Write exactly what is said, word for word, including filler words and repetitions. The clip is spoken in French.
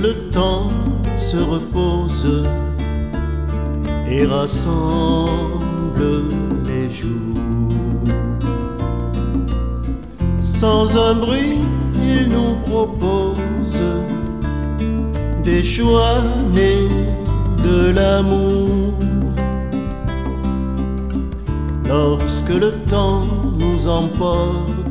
le temps se repose et rassemble les jours. Sans un bruit, il nous propose des choix nés de l'amour. Lorsque le temps nous emporte